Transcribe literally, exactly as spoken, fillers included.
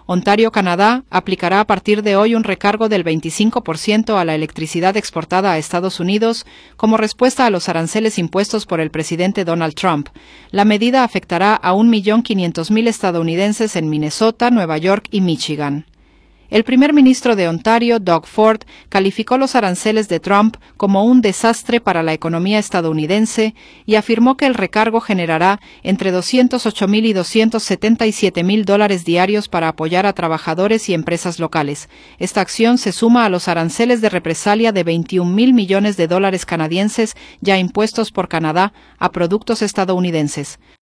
Ontario, Canadá, aplicará a partir de hoy un recargo del veinticinco por ciento a la electricidad exportada a Estados Unidos como respuesta a los aranceles impuestos por el presidente Donald Trump. La medida afectará a un millón quinientos mil estadounidenses en Minnesota, Nueva York y Michigan. El primer ministro de Ontario, Doug Ford, calificó los aranceles de Trump como un desastre para la economía estadounidense y afirmó que el recargo generará entre doscientos ocho mil y doscientos setenta y siete mil dólares diarios para apoyar a trabajadores y empresas locales. Esta acción se suma a los aranceles de represalia de veintiún mil millones de dólares canadienses ya impuestos por Canadá a productos estadounidenses.